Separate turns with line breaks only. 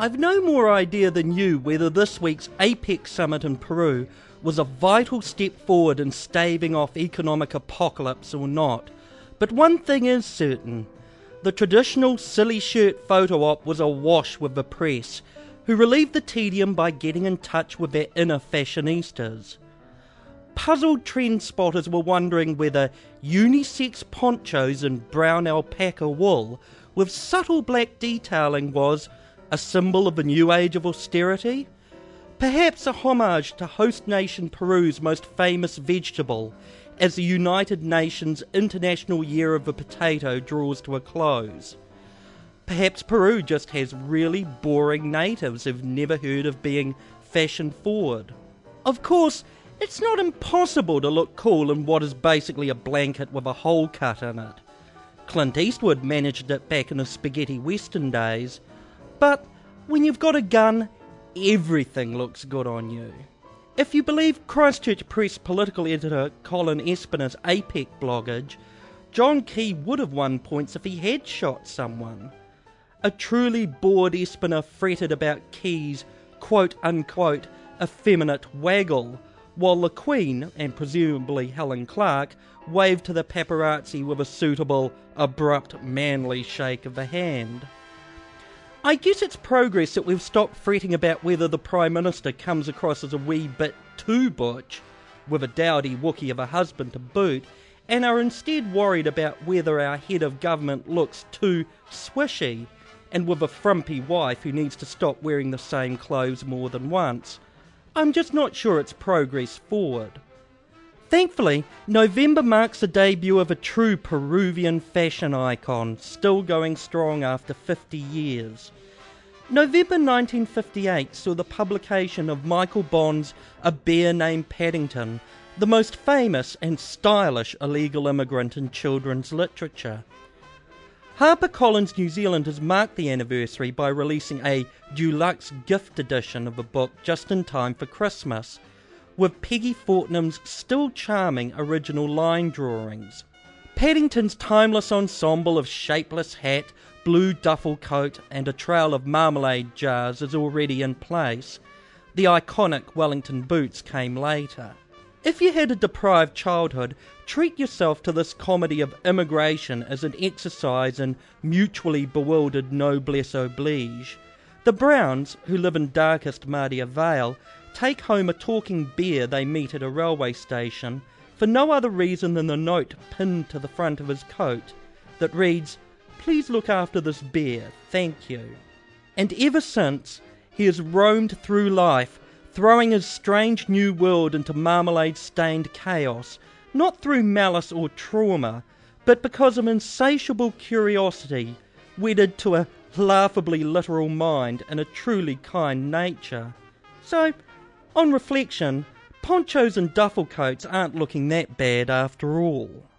I've no more idea than you whether this week's APEC summit in Peru was a vital step forward in staving off economic apocalypse or not. But one thing is certain. The traditional silly shirt photo op was awash with the press, who relieved the tedium by getting in touch with their inner fashionistas. Puzzled trend spotters were wondering whether unisex ponchos and brown alpaca wool with subtle black detailing was a symbol of the new age of austerity. Perhaps a homage to host nation Peru's most famous vegetable as the United Nations International Year of the Potato draws to a close. Perhaps Peru just has really boring natives who've never heard of being fashion forward. Of course, it's not impossible to look cool in what is basically a blanket with a hole cut in it. Clint Eastwood managed it back in his spaghetti western days, but when you've got a gun, everything looks good on you. If you believe Christchurch Press political editor Colin Espina's APEC bloggage, John Key would have won points if he had shot someone. A truly bored Espina fretted about Key's quote-unquote effeminate waggle, while the Queen, and presumably Helen Clark, waved to the paparazzi with a suitable, abrupt, manly shake of the hand. I guess it's progress that we've stopped fretting about whether the Prime Minister comes across as a wee bit too butch, with a dowdy Wookie of a husband to boot, and are instead worried about whether our head of government looks too swishy, and with a frumpy wife who needs to stop wearing the same clothes more than once. I'm just not sure it's progress forward. Thankfully, November marks the debut of a true Peruvian fashion icon, still going strong after 50 years. November 1958 saw the publication of Michael Bond's A Bear Named Paddington, the most famous and stylish illegal immigrant in children's literature. HarperCollins New Zealand has marked the anniversary by releasing a deluxe gift edition of the book just in time for Christmas, with Peggy Fortnum's still charming original line drawings. Paddington's timeless ensemble of shapeless hat, blue duffel coat and a trail of marmalade jars is already in place. The iconic Wellington boots came later. If you had a deprived childhood, treat yourself to this comedy of immigration as an exercise in mutually bewildered noblesse oblige. The Browns, who live in darkest Madia Vale, take home a talking bear they meet at a railway station for no other reason than the note pinned to the front of his coat that reads, "Please look after this bear, thank you." And ever since, he has roamed through life, throwing his strange new world into marmalade-stained chaos, not through malice or trauma, but because of insatiable curiosity, wedded to a laughably literal mind and a truly kind nature. So, on reflection, ponchos and duffel coats aren't looking that bad after all.